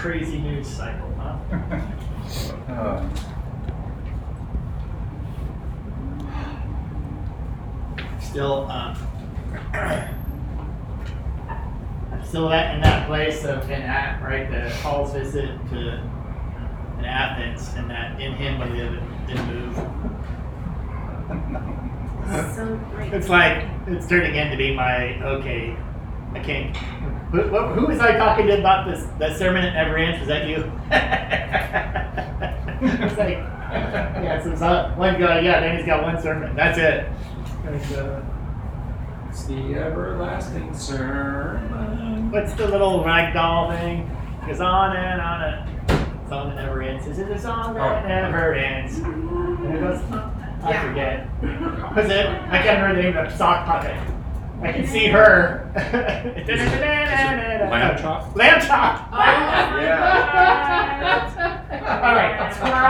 crazy news cycle, huh? Still, still in that place of right, the Paul's visit to in Athens, and that in him we live and move. So great. It's like it's turning into be my okay. I can't. Who was I talking to about this? That sermon that never ends. Was that you? It's like, yeah, so it's one guy. Yeah, then he's got one sermon. That's it. It's the everlasting sermon. What's the little ragdoll thing? It goes on and on and song that never ends. This is a song that never ends. And it goes. I forget. What's it? I can't remember the name of the sock puppet. I can see her. Lamb chop? Lamb chop! Oh, yeah. Alright,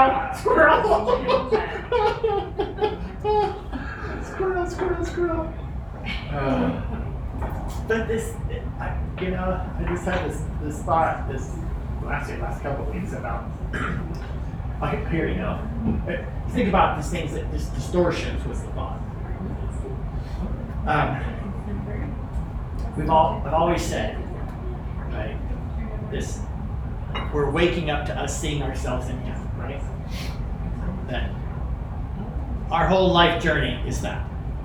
squirrel. But this, I just had this thought last couple of weeks about, here you go. Think about these things that just distortions was the thought. I've always said, right, this, we're waking up to us seeing ourselves in Him, right? That our whole life journey is that.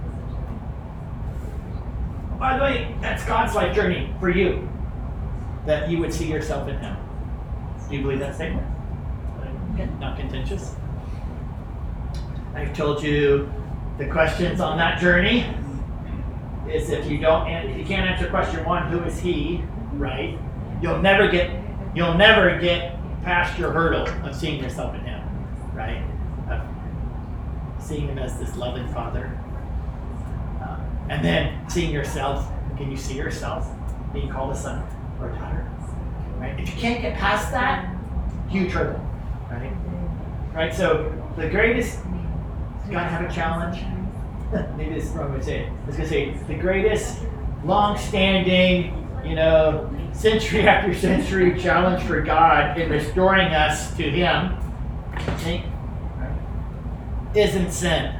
By the way, that's God's life journey for you, that you would see yourself in Him. Do you believe that statement? Okay, not contentious. I've told you the questions on that journey is if you can't answer question 1, who is He, right? You'll never get past your hurdle of seeing yourself in Him, right? Of seeing Him as this loving Father, and then seeing yourself. Can you see yourself being called a son or a daughter? Right? If you can't get past that, huge hurdle, right? Right. So the greatest. Gotta have a challenge. Maybe this is the wrong way to say it. I was going to say the greatest, long-standing, century after century challenge for God in restoring us to Him, isn't sin.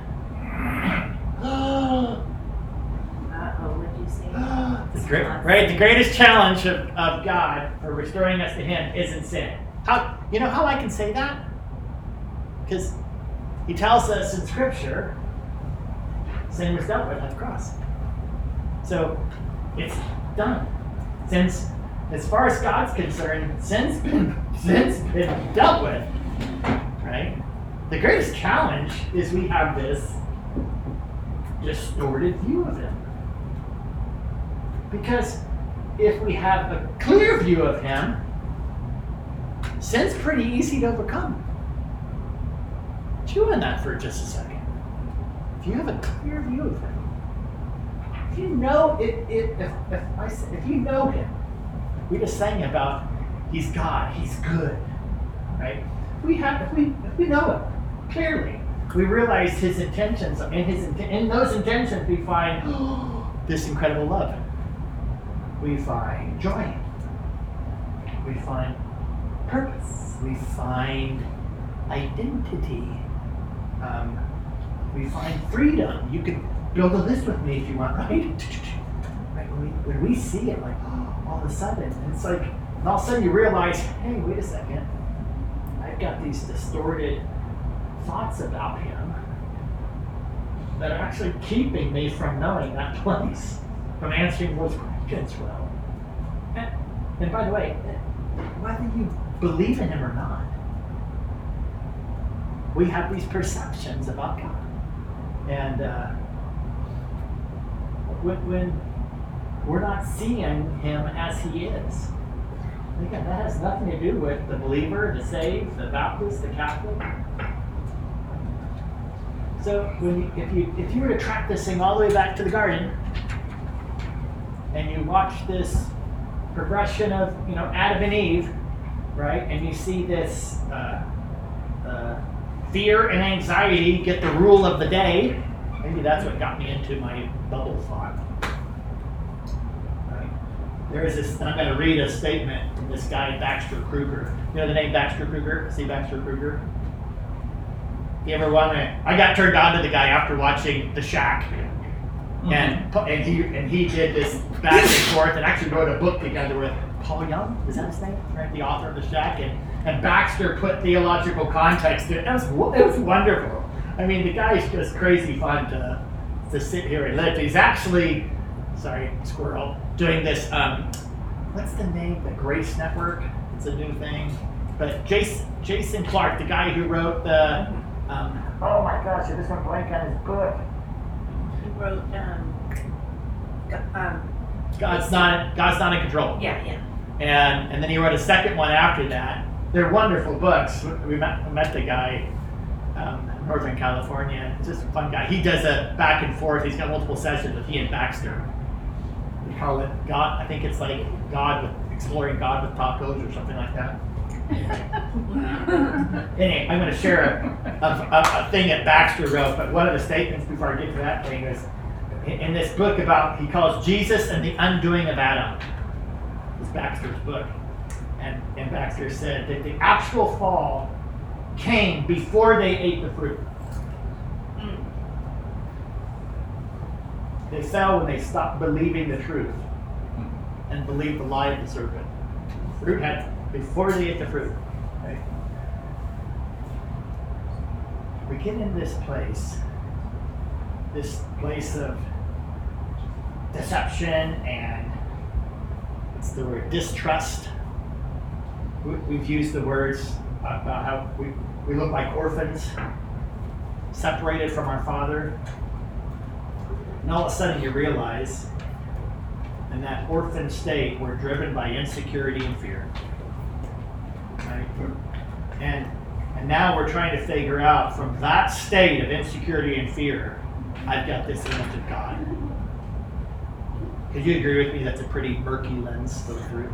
What'd you say? The greatest challenge of God for restoring us to Him isn't sin. How I can say that? Because He tells us in Scripture, sin was dealt with on the cross. So it's done. Since, as far as God's concerned, sin's been dealt with, right? The greatest challenge is we have this distorted view of Him. Because if we have a clear view of Him, sin's pretty easy to overcome. Chew on that for just a second. If you have a clear view of Him, if you know if you know Him, we just sang about He's God, He's good, right? If we know Him clearly, we realize His intentions. In those intentions, we find this incredible love. We find joy. We find purpose. We find identity. We find freedom. You can build a list with me if you want, right? When we see it, like, all of a sudden, and it's like, and all of a sudden you realize, hey, wait a second. I've got these distorted thoughts about Him that are actually keeping me from knowing that place, from answering those questions well. And by the way, whether you believe in Him or not, we have these perceptions about God. And when we're not seeing Him as He is, again, that has nothing to do with the believer, the saved, the Baptist, the Catholic. So if you were to track this thing all the way back to the garden, and you watch this progression of Adam and Eve, right, and you see this fear and anxiety get the rule of the day. Maybe that's what got me into my bubble thought. Right? There is this, and I'm going to read a statement from this guy, Baxter Kruger. You know the name Baxter Kruger? See Baxter Kruger? You ever want to? I got turned on to the guy after watching The Shack. And he did this back and forth and actually wrote a book together with Paul Young, is that his name? Right, the author of The Shack. And Baxter put theological context to it. It was wonderful. I mean, the guy's just crazy fun to sit here and live. He's actually, sorry, squirrel, doing this, what's the name? The Grace Network? It's a new thing. But Jason Clark, the guy who wrote the, oh my gosh, I just went blank on his book. He wrote, God's not in control. yeah. And then he wrote a second one after that. They're wonderful books. We met the guy in Northern California. Just a fun guy. He does a back and forth. He's got multiple sessions with he and Baxter. We call it God. I think it's like exploring God with tacos or something like that. Anyway, I'm going to share a thing that Baxter wrote. But one of the statements before I get to that thing is in this book he calls Jesus and the Undoing of Adam. It's Baxter's book. And Baxter said that the actual fall came before they ate the fruit. They fell when they stopped believing the truth and believed the lie of the serpent. Fruit had before they ate the fruit. Right? We get in this place of deception and it's the word distrust. We've used the words about how we look like orphans, separated from our Father. And all of a sudden you realize in that orphan state we're driven by insecurity and fear. Right? And now we're trying to figure out from that state of insecurity and fear, I've got this image of God. Could you agree with me that's a pretty murky lens to look through?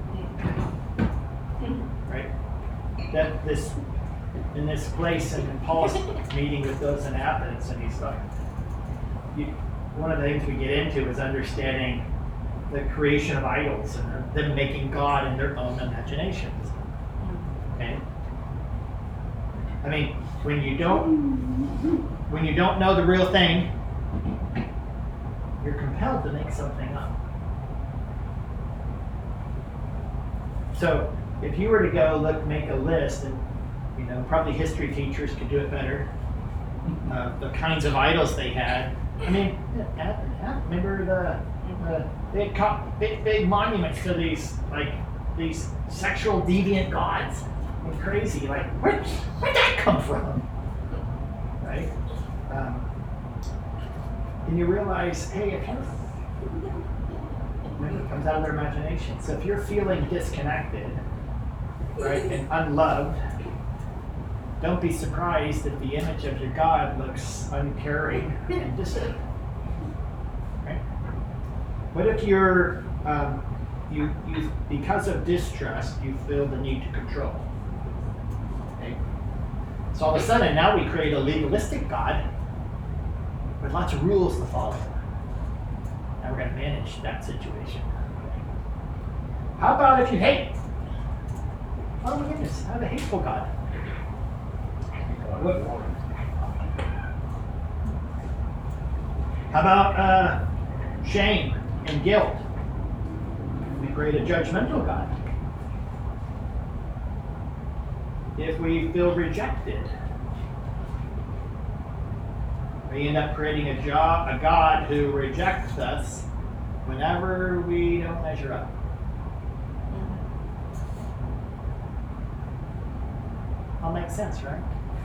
Right? That in this place, and Paul's meeting with those in Athens, and he's like, one of the things we get into is understanding the creation of idols and them making God in their own imaginations. Okay? I mean, when you don't know the real thing, you're compelled to make something up. So if you were to go make a list, and probably history teachers could do it better, the kinds of idols they had. I mean, remember they had big monuments to these sexual deviant gods. And crazy, like where'd that come from? Right? And you realize, hey, it comes out of their imagination. So if you're feeling disconnected, right, and unloved, don't be surprised if the image of your God looks uncaring and distant. Right? What if you're you because of distrust you feel the need to control? Okay? So all of a sudden now we create a legalistic God with lots of rules to follow. Now we're going to manage that situation. How about if you hate? Oh my goodness, I have a hateful God. How about shame and guilt? We create a judgmental God. If we feel rejected, we end up creating a God who rejects us whenever we don't measure up. All makes sense, right?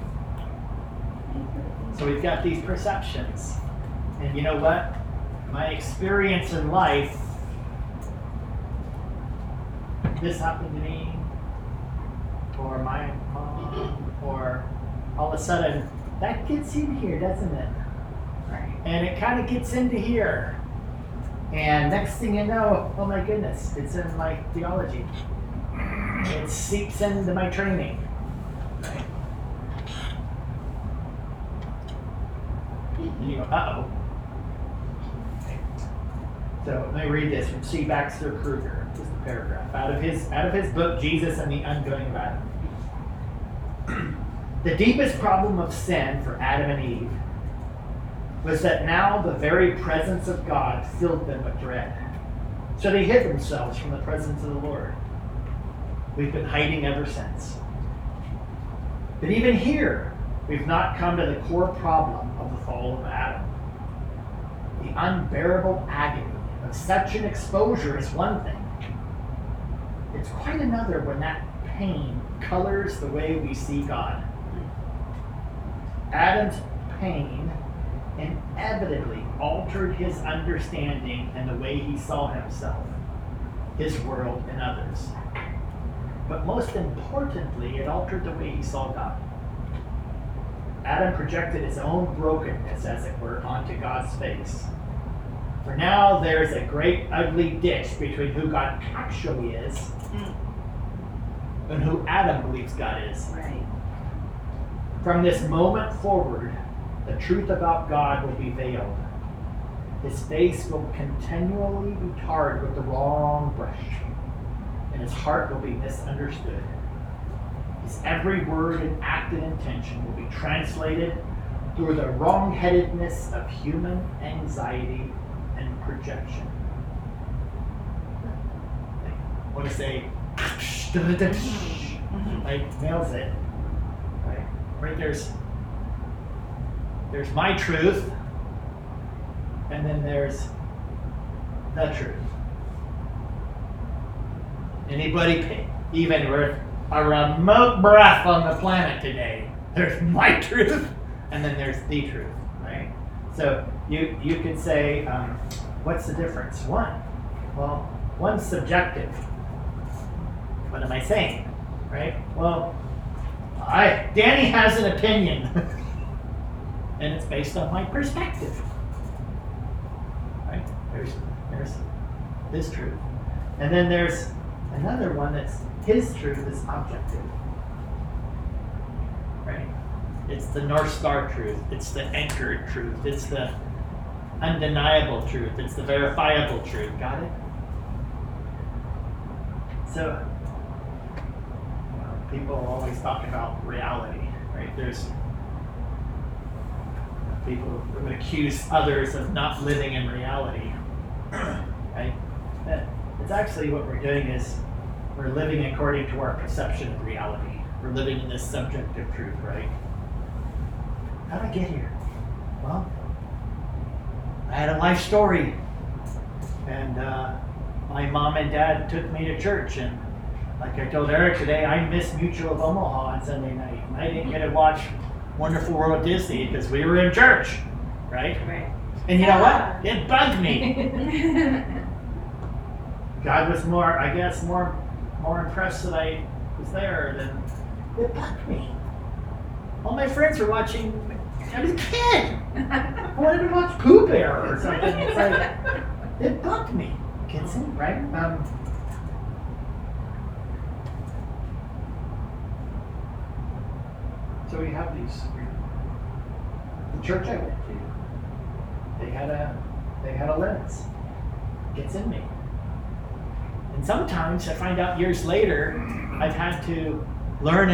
So we've got these perceptions. And you know what? My experience in life, this happened to me, or my mom, or all of a sudden, that gets in here, doesn't it? Right. And it kind of gets into here. And next thing you know, oh my goodness, it's in my theology. It seeps into my training. Right? And you go, uh-oh. Okay. So let me read this from C. Baxter Kruger, just a paragraph out of his book Jesus and the Undoing of Adam. The deepest problem of sin for Adam and Eve was that now the very presence of God filled them with dread. So they hid themselves from the presence of the Lord. We've been hiding ever since. But even here, we've not come to the core problem of the fall of Adam. The unbearable agony of such an exposure is one thing. It's quite another when that pain colors the way we see God. Adam's pain inevitably altered his understanding and the way he saw himself, his world, and others. But most importantly, it altered the way he saw God. Adam projected his own brokenness, as it were, onto God's face. For now, there's a great ugly ditch between who God actually is and who Adam believes God is. Right. From this moment forward, the truth about God will be veiled. His face will continually be tarred with the wrong brush, and his heart will be misunderstood. His every word and act and intention will be translated through the wrong-headedness of human anxiety and projection. I want to say, like, nails it. Right, there's my truth, and then there's the truth. Anybody even worth a remote breath on the planet today, there's my truth, and then there's the truth, right? So you could say, what's the difference? Well, one's subjective. What am I saying, right? Well, Danny has an opinion, and it's based on my perspective, right? There's this truth, and then there's another one that's his truth is objective, right? It's the North Star truth. It's the anchored truth. It's the undeniable truth. It's the verifiable truth. Got it? So, people always talk about reality, right? There's people who would accuse others of not living in reality, right? It's actually what we're doing is we're living according to our perception of reality. We're living in this subjective truth, right? How did I get here? Well, I had a life story, and my mom and dad took me to church, and like I told Eric today, I missed Mutual of Omaha on Sunday night, and I didn't get to watch Wonderful World Disney because we were in church, right? Right. And you know what? It bugged me. God was more impressed that I was there than it bugged me. All my friends were watching. I was a kid. I wanted to watch Pooh Bear or something. It's like it bugged me. Kids, right? So we have these. The church I went to, they had a lens. It gets in me. And sometimes I find out years later, I've had to learn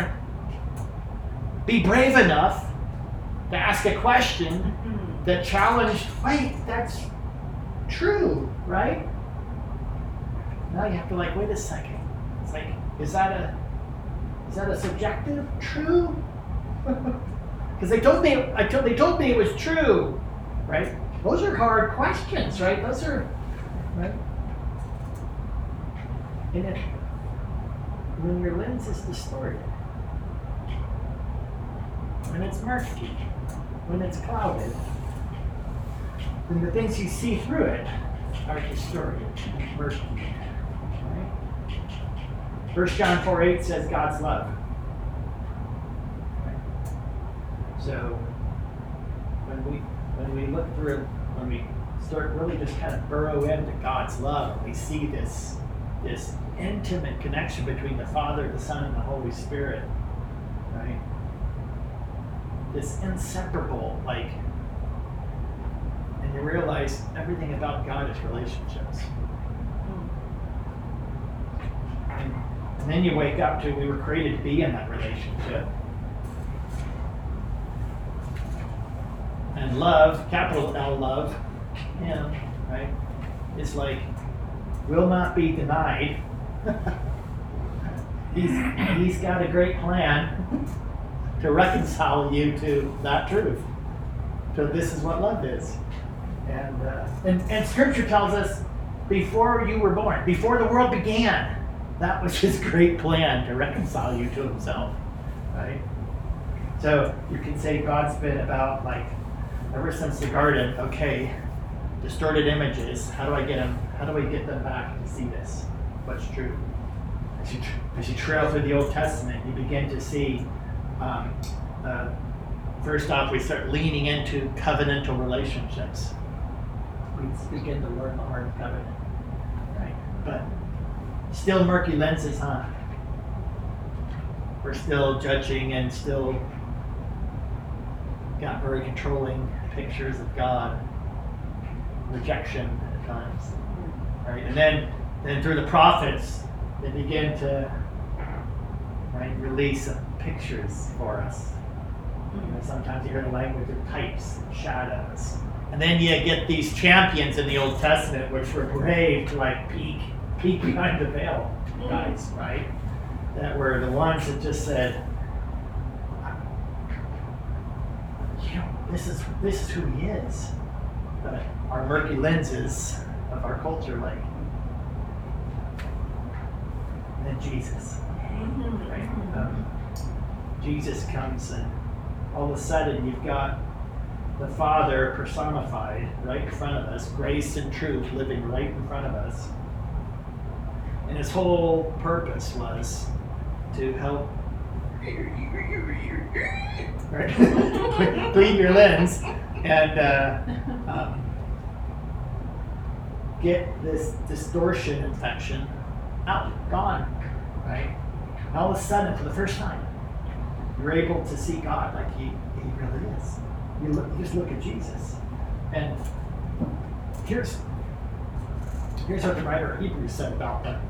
be brave enough to ask a question that challenged, wait, that's true, right? Now you have to wait a second. It's like, is that a subjective true? Because they told me it was true, right? Those are hard questions, right? Those are, right? And when your lens is distorted, when it's murky, when it's clouded, then the things you see through it are distorted and murky. Right? 1 John 4:8 says God's love. Right? So when we look through, when we start really just kind of burrow into God's love, we see this intimate connection between the Father, the Son, and the Holy Spirit, right? This inseparable, and you realize everything about God is relationships. And then you wake up to we were created to be in that relationship. And love, capital L love, him, right, is like, will not be denied. He's got a great plan to reconcile you to that truth. So this is what love is. And Scripture tells us before you were born, before the world began, that was his great plan to reconcile you to himself, right? So you can say God's been about, like, ever since the garden, okay, distorted images, how do I get them back to see this? What's true? As you trail through the Old Testament, you begin to see, first off, we start leaning into covenantal relationships. We begin to learn the heart of covenant, right? But still murky lenses, huh? We're still judging and still got very controlling pictures of God. Rejection at times, right? And then through the prophets, they begin to, right, release pictures for us. You know, sometimes you hear the language of types and shadows. And then you get these champions in the Old Testament, which were brave to like peek behind the veil, guys, right? That were the ones that just said, you know, this is who he is. But our murky lenses of our culture, like, and then Jesus, right? Jesus comes, and all of a sudden you've got the Father personified right in front of us, grace and truth living right in front of us. And his whole purpose was to help right? Clean your lens and get this distortion infection out, gone, right? And all of a sudden, for the first time, you're able to see God like he really is. You just look at Jesus. And here's what the writer of Hebrews said about that.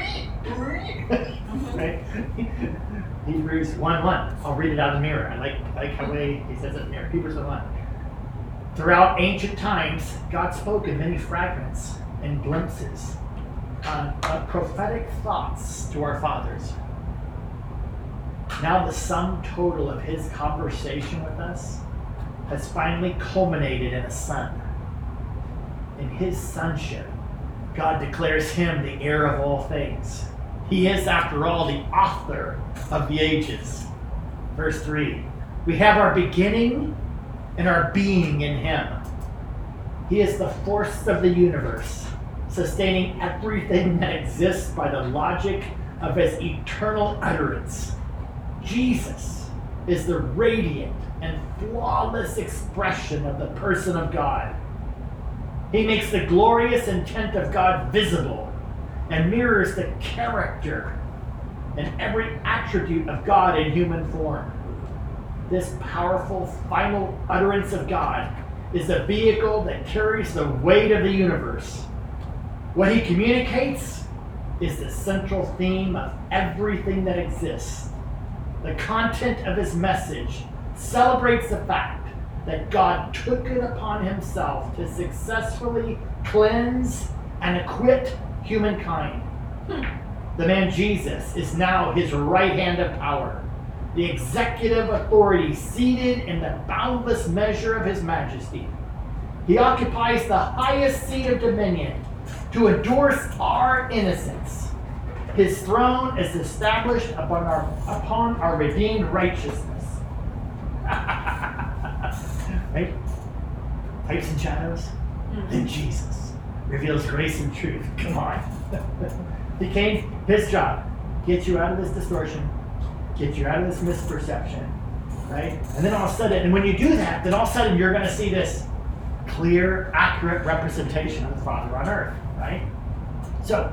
Right? Hebrews 1:1. I'll read it out of the mirror. I like how he says it in the mirror. Hebrews 1:1. Throughout ancient times, God spoke in many fragments and glimpses of prophetic thoughts to our fathers. Now the sum total of his conversation with us has finally culminated in a son. In his sonship, God declares him the heir of all things. He is, after all, the author of the ages. Verse 3. We have our beginning and our being in him. He is the force of the universe, sustaining everything that exists by the logic of his eternal utterance. Jesus is the radiant and flawless expression of the person of God. He makes the glorious intent of God visible and mirrors the character and every attribute of God in human form. This powerful final utterance of God is the vehicle that carries the weight of the universe. What he communicates is the central theme of everything that exists. The content of his message celebrates the fact that God took it upon himself to successfully cleanse and acquit humankind. The man Jesus is now his right hand of power, the executive authority seated in the boundless measure of his majesty. He occupies the highest seat of dominion to endorse our innocence. His throne is established upon our redeemed righteousness. Right? Types and shadows. Then Jesus reveals grace and truth. Come on. He came, his job, get you out of this distortion, get you out of this misperception, right? And then all of a sudden, and when you do that, then all of a sudden you're going to see this clear, accurate representation of the Father on earth, right? So,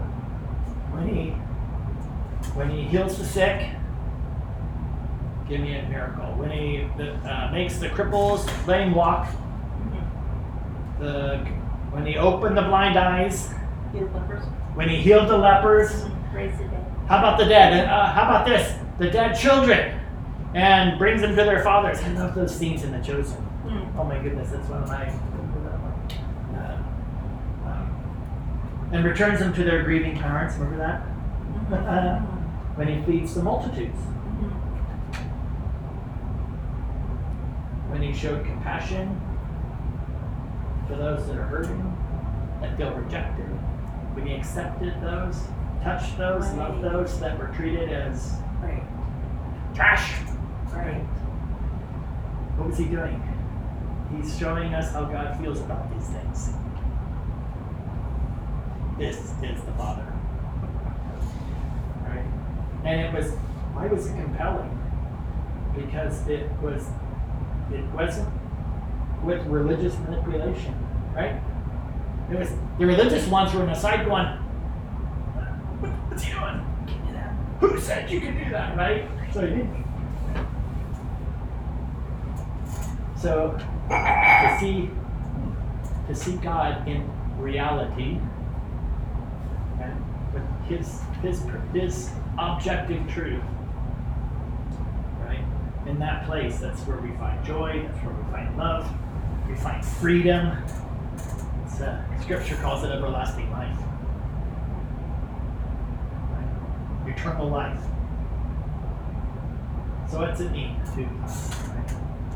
when he heals the sick, give me a miracle. When he makes the cripples lame walk, when he opened the blind eyes, Healed lepers. when he healed the lepers. Raise the dead. How about the dead? How about this? The dead children, and brings them to their fathers. I love those scenes in The Chosen. Oh my goodness, that's one of my. And returns them to their grieving parents. Remember that? When he feeds the multitudes. When he showed compassion for those that are hurting, that feel rejected. When he accepted those, touched those, loved those that were treated as Right. trash. Right. What was he doing? He's showing us how God feels about these things. This is the Father. Right? And why was it compelling? Because it wasn't with religious manipulation, right? It was the religious ones were on the side going, what's he doing? You can do that. Who said you could do that, right? So he didn't. So to see God in reality, and with his objective truth, right? In that place, that's where we find joy. That's where we find love. We find freedom. Scripture calls it everlasting life, right? Eternal life. So what's it mean to us? Right?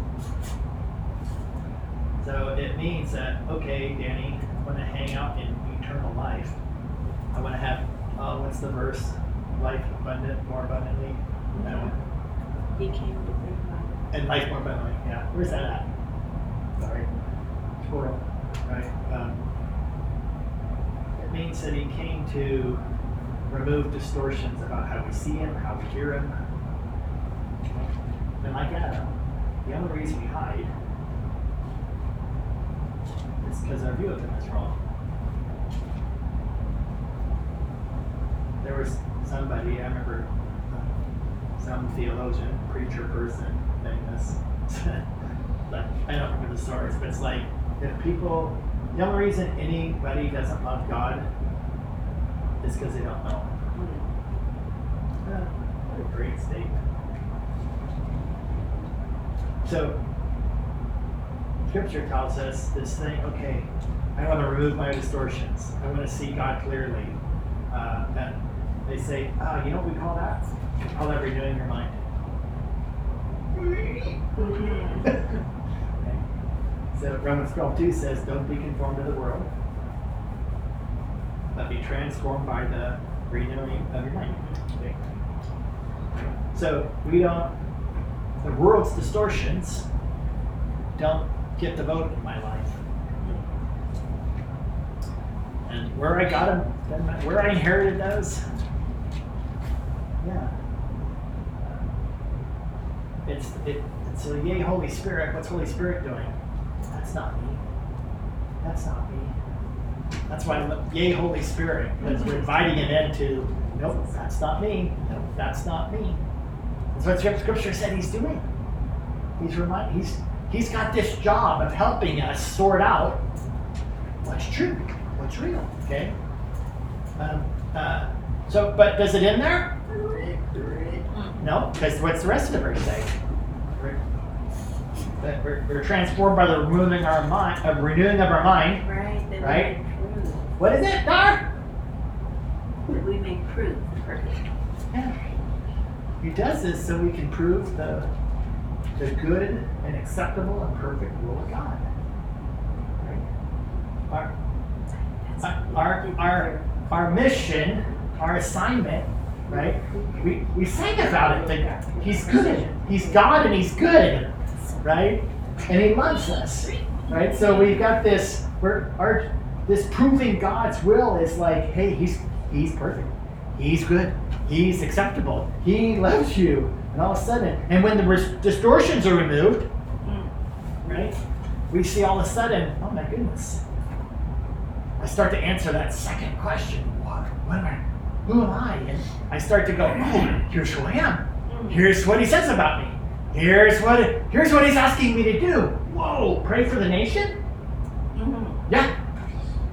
So it means that, okay, Danny, I want to hang out in eternal life. I want to have, what's the verse? Life abundant, more abundantly. He came to bring life. And life more abundantly, yeah. Where's that at? Sorry. Squirrel. Right. It means that he came to remove distortions about how we see him, how we hear him. And like Adam, the only reason we hide is because our view of him is wrong. There was somebody, I remember some theologian, preacher person, famous, but I don't remember the stories, but it's like, if people, the only reason anybody doesn't love God is because they don't know him. What a great statement. So, Scripture tells us this thing, okay, I want to remove my distortions. I want to see God clearly. And they say, you know what we call that? We call that renewing your mind. Okay. So Romans 12:2 says, don't be conformed to the world, but be transformed by the renewing of your mind. Okay. So the world's distortions don't get the vote in my life. And where I got them, where I inherited those, yeah. It's a yay Holy Spirit. What's Holy Spirit doing? That's not me. That's not me. That's why yay Holy Spirit, because we're inviting him into, nope, that's not me. Nope, that's not me. That's what Scripture said he's doing. He's got this job of helping us sort out what's true, what's real. Okay. But does it end there? No, because what's the rest of the verse say? That we're transformed by the renewing of our mind. Right. That Right? we may prove. What is it, Dar? That we may prove perfect. Yeah. He does this so we can prove the good and acceptable and perfect will of God. Right? Our mission, our assignment, right? We sang about it. That he's good. He's God and he's good. Right? And he loves us. Right? So we've got this, this proving God's will is like, hey, he's perfect. He's good. He's acceptable. He loves you. And all of a sudden, and when the distortions are removed, right? We see all of a sudden, oh my goodness. I start to answer that second question. What am I? Who am I? And I start to go, oh, here's who I am. Here's what he says about me. Here's what he's asking me to do. Whoa, pray for the nation?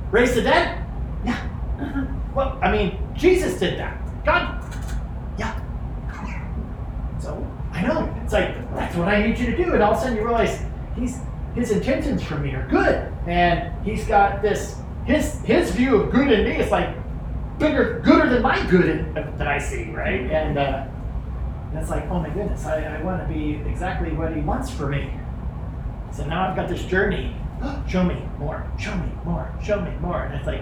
Raise the dead? Yeah. Well, I mean, Jesus did that. God, yeah. So, I know. It's like, that's what I need you to do. And all of a sudden you realize his intentions for me are good. And he's got this, his view of good in me is like gooder than my good that I see, right? And it's like, oh my goodness, I want to be exactly what he wants for me. So now I've got this journey. Show me more, show me more, show me more. And it's like,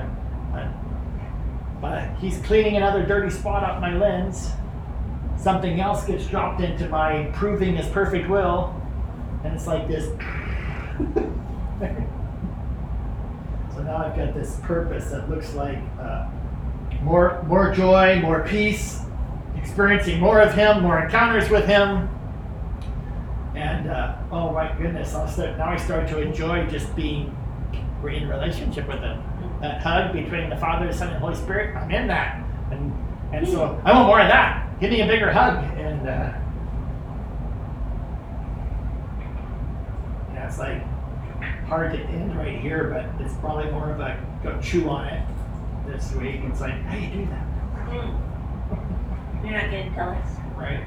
but he's cleaning another dirty spot off my lens. Something else gets dropped into my proving his perfect will. And it's like this. So now I've got this purpose that looks like more joy, more peace, experiencing more of him, more encounters with him. And oh my goodness, now I start to enjoy just being in relationship with him. That hug between the Father, the Son, and Holy Spirit, I'm in that. And so I want more of that. Give me a bigger hug. And yeah, it's like hard to end right here, but it's probably more of a go chew on it this week. It's like, how do you do that? You're not going to tell us. Right?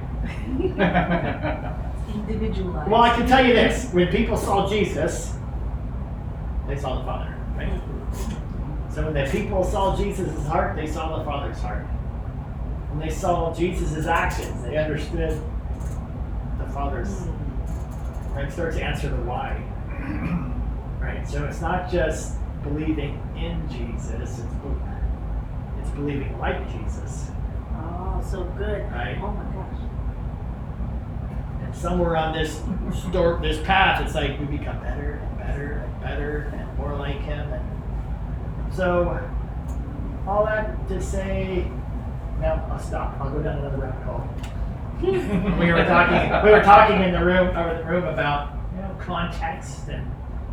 Individualized. Well, I can tell you this. When people saw Jesus, they saw the Father, right? So when the people saw Jesus' heart, they saw the Father's heart. When they saw Jesus' actions, they understood the Father's, right? Start to answer the why, right? So it's not just believing in Jesus, it's believing like Jesus. Oh, so good. Right. Oh my gosh. And somewhere on this path, it's like we become better and better and better and more like him. And so all that to say, no, I'll stop. I'll go down another rabbit hole. we were talking in the room about context and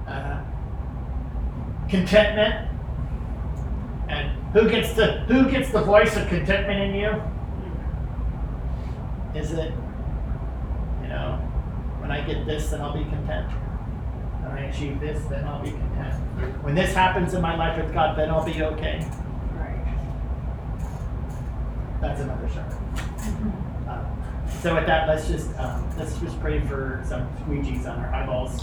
contentment, and who gets the voice of contentment in you? Is it, when I get this, then I'll be content. When I achieve this, then I'll be content. When this happens in my life with God, then I'll be okay. Right. That's another sermon. So with that, let's just pray for some squeegees on our eyeballs.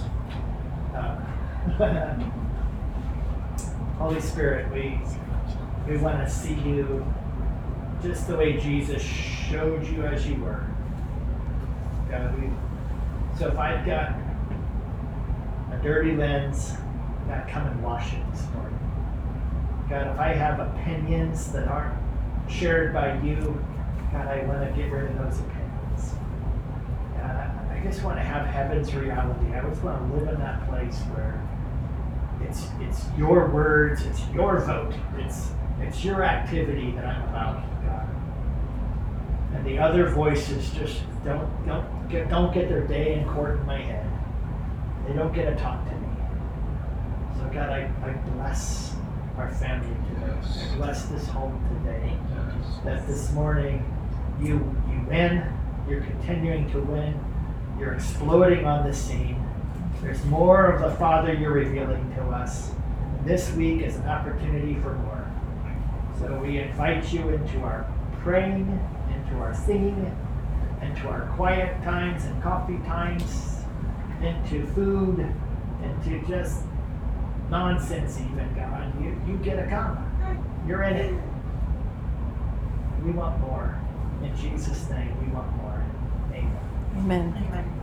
Holy Spirit, we want to see you just the way Jesus showed you as you were. God, so if I've got a dirty lens, God, come and wash it this morning. God, if I have opinions that aren't shared by you, God, I want to get rid of those opinions. God, I just want to have heaven's reality. I just want to live in that place where it's your words, it's your vote, it's your activity that I'm about, God. And the other voices just don't get their day in court in my head. They don't get to talk to me. So God, I bless our family today. I bless this home today. That this morning you win, you're continuing to win, you're exploding on the scene. There's more of the Father you're revealing to us. And this week is an opportunity for more. So we invite you into our praying, into our singing, into our quiet times and coffee times, into food, into just nonsense even, God. You get a come. You're in it. We want more. In Jesus' name, we want more. Amen. Amen. Amen.